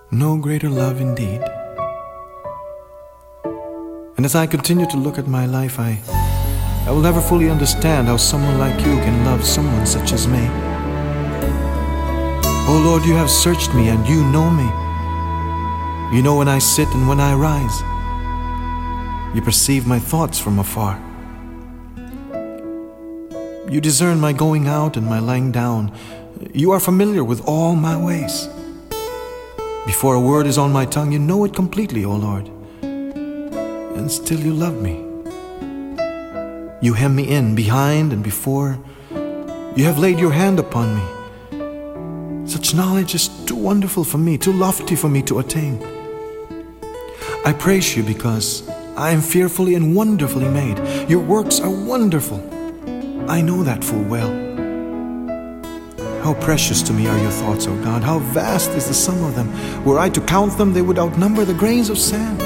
No greater love indeed. And as I continue to look at my life, I will never fully understand how someone like you can love someone such as me. Oh Lord, you have searched me and you know me. You know when I sit and when I rise. You perceive my thoughts from afar. You discern my going out and my lying down. You are familiar with all my ways. Before a word is on my tongue, you know it completely, O Lord. And still you love me. You hem me in behind and before. You have laid your hand upon me. Such knowledge is too wonderful for me, too lofty for me to attain. I praise you because I am fearfully and wonderfully made. Your works are wonderful. I know that full well. How precious to me are your thoughts, O God. How vast is the sum of them. Were I to count them, they would outnumber the grains of sand.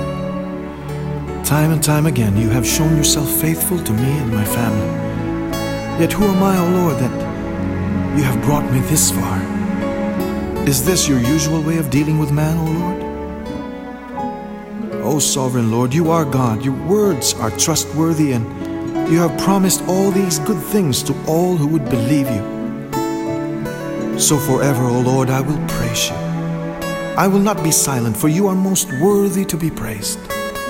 Time and time again, you have shown yourself faithful to me and my family. Yet who am I, O Lord, that you have brought me this far? Is this your usual way of dealing with man, O Lord? O sovereign Lord, you are God. Your words are trustworthy, and you have promised all these good things to all who would believe you. So forever, O Lord, I will praise you. I will not be silent, for you are most worthy to be praised.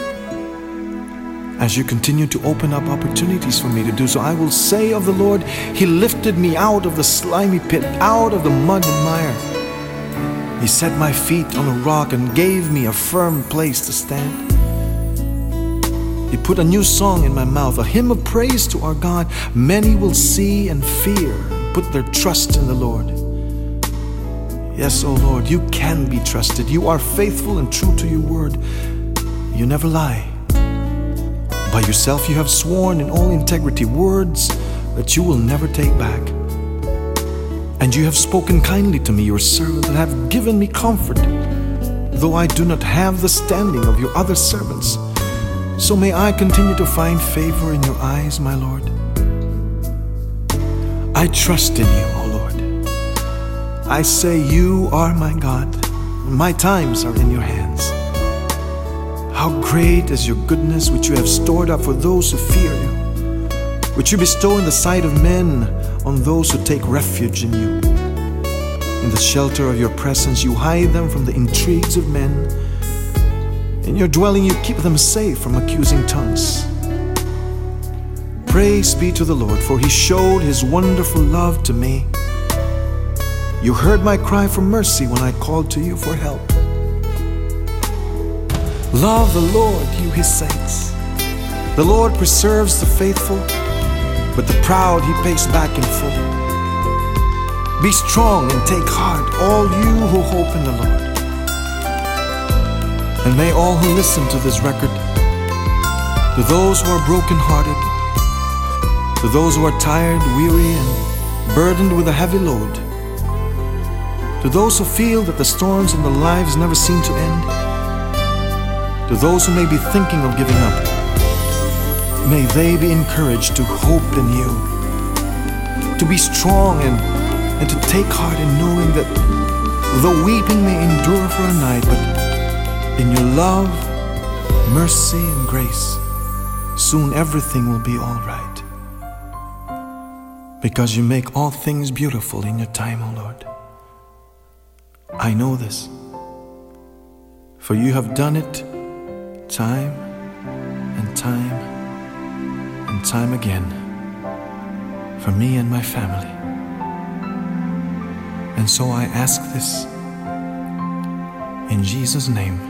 As you continue to open up opportunities for me to do so, I will say of the Lord, He lifted me out of the slimy pit, out of the mud and mire. He set my feet on a rock and gave me a firm place to stand. He put a new song in my mouth, a hymn of praise to our God. Many will see and fear and put their trust in the Lord. Yes, O Lord, you can be trusted. You are faithful and true to your word. You never lie. By yourself you have sworn in all integrity words that you will never take back. And you have spoken kindly to me, your servant, and have given me comfort, though I do not have the standing of your other servants. So may I continue to find favor in your eyes, my Lord. I trust in you, O Lord. I say you are my God. My times are in your hands. How great is your goodness, which you have stored up for those who fear you, which you bestow in the sight of men on those who take refuge in you. In the shelter of your presence you hide them from the intrigues of men. In your dwelling you keep them safe from accusing tongues. Praise be to the Lord, for He showed His wonderful love to me. You heard my cry for mercy when I called to you for help. Love the Lord, you His saints. The Lord preserves the faithful, but the proud He pays back in full. Be strong and take heart, all you who hope in the Lord. And may all who listen to this record, to those who are brokenhearted, to those who are tired, weary, and burdened with a heavy load, to those who feel that the storms in their lives never seem to end, to those who may be thinking of giving up, may they be encouraged to hope in you, to be strong and to take heart in knowing that though weeping may endure for a night, but in your love, mercy, and grace, soon everything will be all right. Because you make all things beautiful in your time, O Lord. I know this, for you have done it time and time and time again for me and my family. And so I ask this in Jesus' name.